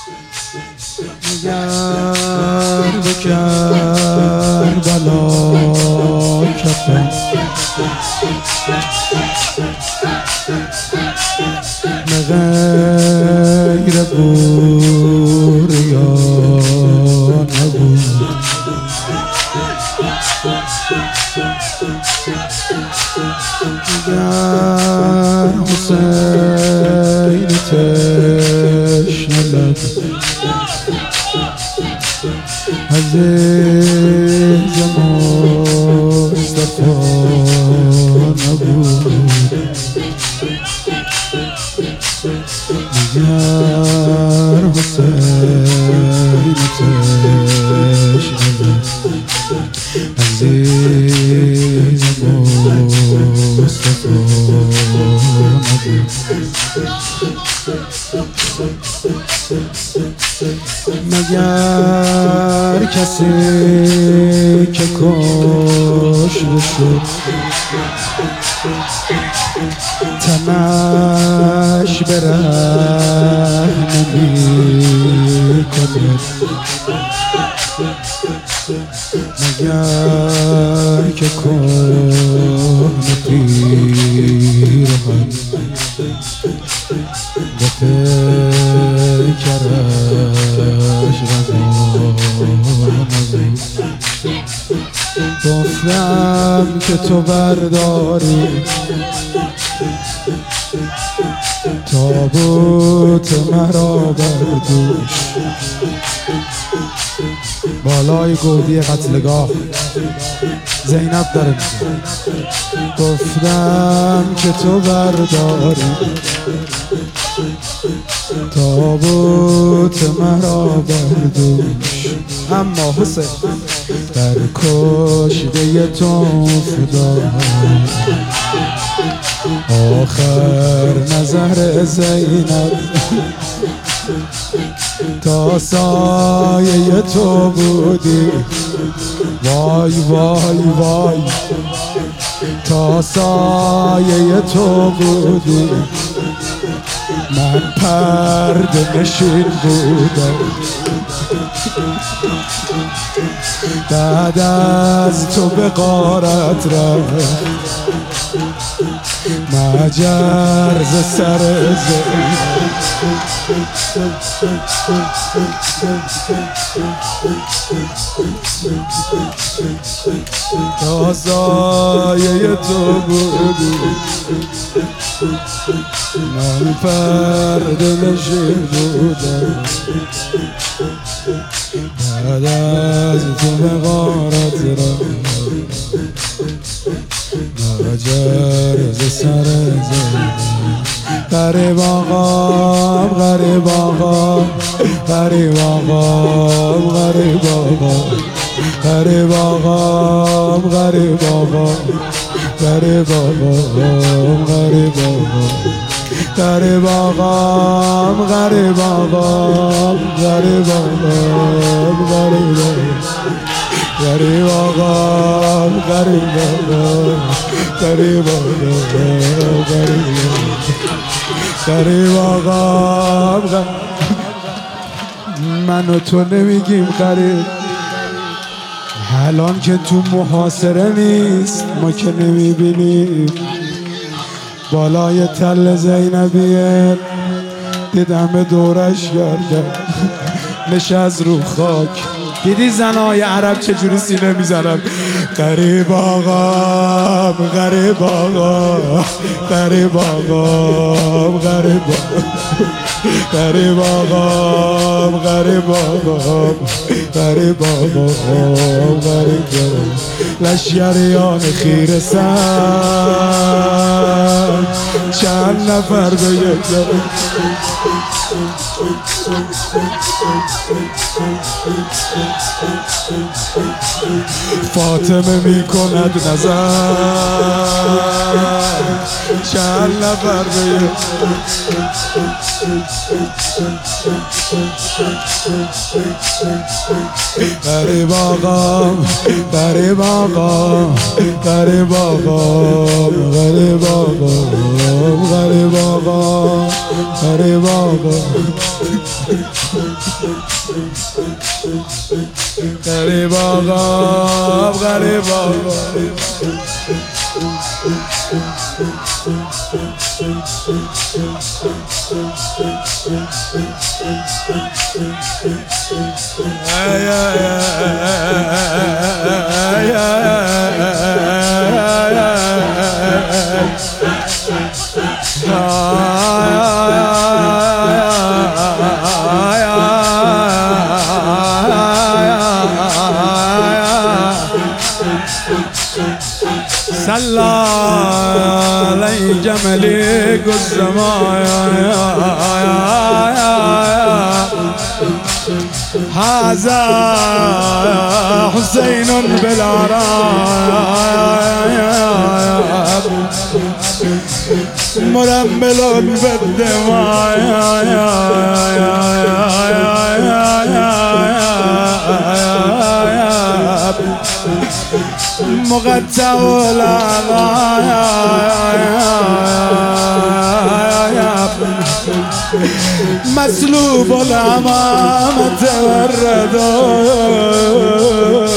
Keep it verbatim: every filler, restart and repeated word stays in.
مگر به کربلا کفن غیر بوریا نبود گر حسین تشنه لب عزیز مصطفی نبود مگر حسین تشنه لب عزیز مصطفی نبود مگر کسی که کشته شد تنش به ره نمی کند مگر که کهنه پیرهن به پیکرش رضا نبود گفتم که تو برداری تابوت مرا بر دوش بالای گودی قتلگاه زینب داره میگه گفتم که تو برداری تابوت مرا بر دوش اما حسین در کشته تو فدا آخر نظر زینب تا سایه تو بودی وای وای وای تا سایه تو بودی من پرده نشین بودم بعد از تو به غارت رفت مجر ز سر زینب تا سایه تو بودی من پرده نشین بودم بعد از تو به غارت رفت مجر ز سر زینب غریب آقام غریب آقام غریب آقام غریب آقام غریب آقام غریب آقام غریب آقام غریب آقام غریب آقام غریب آقام غریب آقام غریب آقام غریب آقام غریب آقام غریب آقام غریب آقام من و تو نمیگیم غریب الان که تو محاصره نیست ما که نمیبینیم بالای تل زینبیه دیدم دورش گردم نشست رو خاک دیدی زنهای عرب چجوری سینه میزنن غریب آقام غریب آقام غریب آقام غریب غریب آقام غریب آقام غریب آقام غریب لشکریان خیره سر چند نفر به یک زن فاطمه میکند نظر چند نفر به یک غریب آقام غریب آقام غریب آقام غریب آقام غریب آقام غریب آقام غریب آقا غریب آقا ای صلى علي جملك الزمان هذا حسين بالعراء مرمل بالدماء مقطع مسلوب الأمامة والردى